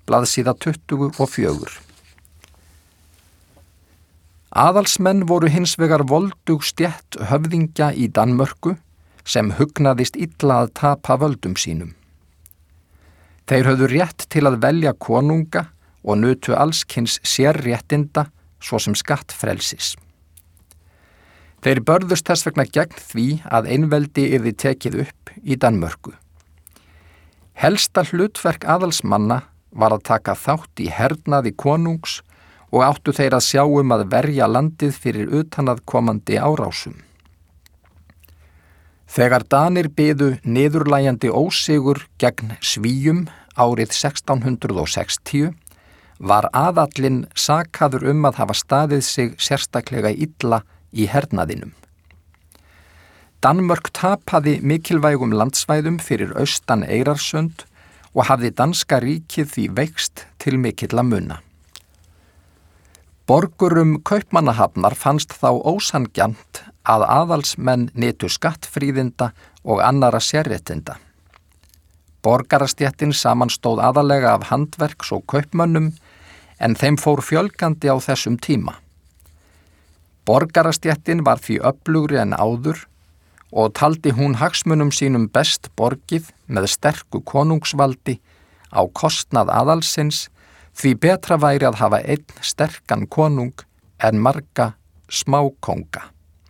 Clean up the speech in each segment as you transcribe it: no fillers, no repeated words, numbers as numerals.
blaðsíða 24. Aðalsmenn voru hins vegar voldug stétt höfðingja í Danmörku sem hugnaðist illa að tapa völdum sínum. Þeir höfðu rétt til að velja konunga og nutu allskyns sérréttinda svo sem skattfrelsis. Þeir börðust þess vegna gegn því að einveldi yrði tekið upp í Danmörku. Helsta hlutverk aðalsmanna var að taka þátt í hernaði konungs og áttu þeir að sjá að verja landið fyrir utanaðkomandi árásum. Þegar Danir biðu niðurlægjandi ósigur gegn Svíum árið 1660 var aðallinn sakaður að hafa staðið sig sérstaklega illa í hernaðinum. Danmörk tapaði mikilvægum landsvæðum fyrir austan Eyrarsund og hafði danska ríkið því veikst til mikilla muna. Borgurum Kaupmannahafnar fannst þá ósanngjarnt að aðalsmenn nytu skattfríðinda og annarra sérréttinda. Borgarastéttin samanstóð aðalega af handverks- og kaupmönnum en þeim fór fjölgandi á þessum tíma. Borgarastéttin var því öflugri en áður og taldi hún hagsmunum sínum best borgið með sterku konungsvaldi á kostnað aðalsins, því betra væri að hafa einn sterkan konung en marga smákónga.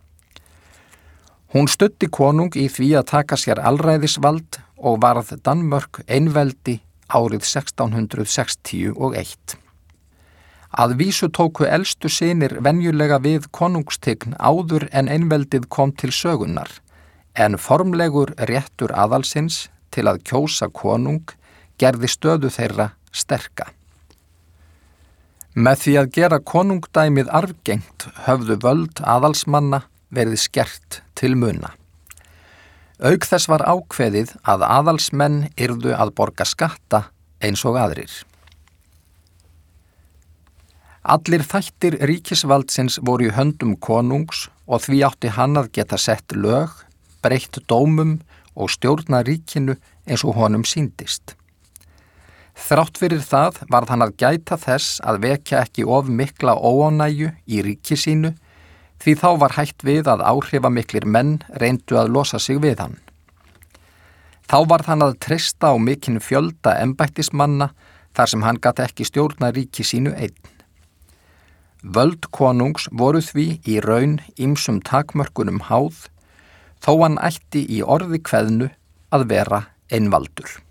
Hún studdi konung í því að taka sér alræðisvald og varð Danmörk einveldi árið 1661. Að vísu tóku elstu synir venjulega við konungstign áður en einveldið kom til sögunnar, en formlegur réttur aðalsins til að kjósa konung gerði stöðu þeirra sterka. Með því að gera konungdæmið arfgengt höfðu völd aðalsmanna verið skert til muna. Auk þess var ákveðið að aðalsmenn yrðu að borga skatta eins og aðrir. Allir þættir ríkisvaldsins voru í höndum konungs og því átti hann að geta sett lög, breytt dómum og stjórna ríkinu eins og honum sýndist. Þrátt fyrir það varð hann að gæta þess að vekja ekki of mikla óánægju í ríki sínu, því þá var hætt við að áhrifamiklir menn reyndu að losa sig við hann. Þá varð hann að treysta á mikinn fjölda embættismanna þar sem hann gat ekki stjórna ríki sínu einn. Völd konungs voru því í raun ýmsum takmörkunum háð, þó hann ætti í orði kveðnu að vera einvaldur.